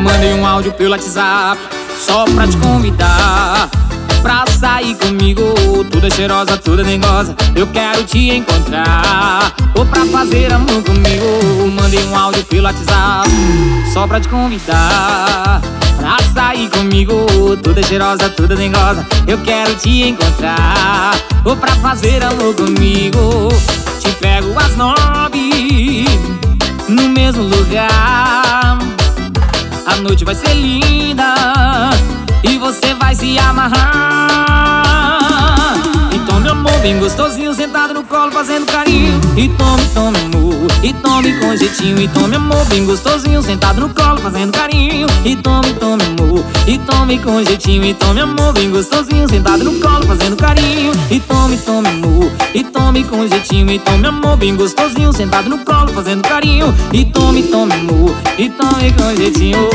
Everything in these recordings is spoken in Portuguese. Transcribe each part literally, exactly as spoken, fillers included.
mandei um áudio pelo WhatsApp só pra te convidar pra sair comigo. Toda cheirosa, toda dengosa, eu quero te encontrar. Ou pra fazer amor comigo. Mandei um áudio pelo WhatsApp só pra te convidar pra sair comigo. Toda cheirosa, toda dengosa, eu quero te encontrar. Ou pra fazer amor comigo. Te pego às nove no mesmo lugar. A noite vai ser linda e você vai se amarrar. E tome amor bem gostosinho, sentado no colo fazendo carinho. E tome, tome amor, e tome com jeitinho. E tome amor bem gostosinho, sentado no colo fazendo carinho. E tome, tome amor, e tome com jeitinho. E tome amor bem gostosinho, sentado no colo fazendo carinho. E tome, tome amor, e tome com jeitinho. E tome amor bem gostosinho, sentado no colo fazendo carinho. E tome, tome amor, e tome com jeitinho.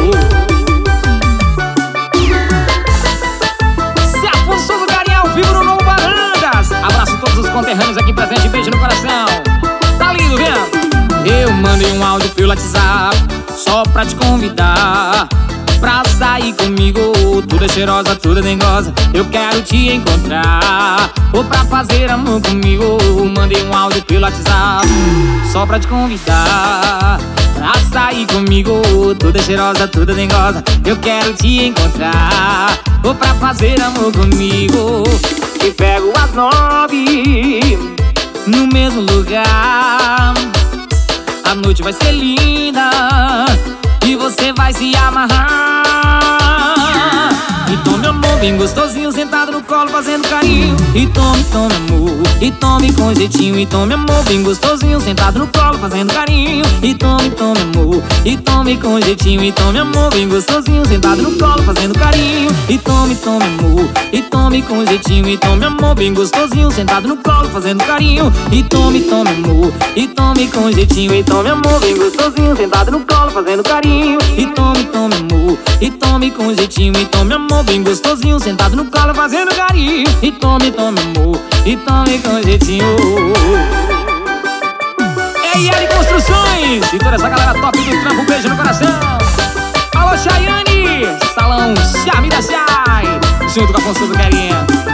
Abraço a todos os conterrâneos aqui presentes, beijo no coração. Tá lindo, vendo? Eu mandei um áudio pelo WhatsApp só pra te convidar pra sair comigo. Toda cheirosa, toda dengosa, eu quero te encontrar. Ou pra fazer amor comigo. Mandei um áudio pelo WhatsApp só pra te convidar pra sair comigo. Toda cheirosa, toda dengosa, eu quero te encontrar. Ou pra fazer amor comigo. Te pego às nove no mesmo lugar. A noite vai ser linda e você vai se amarrar. E tome amor bem gostosinho, sentado no colo fazendo carinho. E tome, tome amor, e tome com jeitinho. E tome amor bem gostosinho, sentado no colo fazendo carinho. E tome, tome amor, e tome com jeitinho. E tome amor bem gostosinho, sentado no colo fazendo carinho. E tome, tome amor, e tome com jeitinho. E tome amor bem gostosinho, sentado no colo fazendo carinho. E tome, tome amor, e tome com jeitinho. E tome amor bem gostosinho, sentado no colo fazendo carinho. E tome, tome amor, e tome com jeitinho. E tome amor bem gostosinho, sentado no colo fazendo carinho. E tome, tome amor, e tome com jeitinho. É I L Construções e toda essa galera top do trampo, beijo no coração. Alô Chayane, Salão Charme da Chay, junto com a Afonso do Carinha.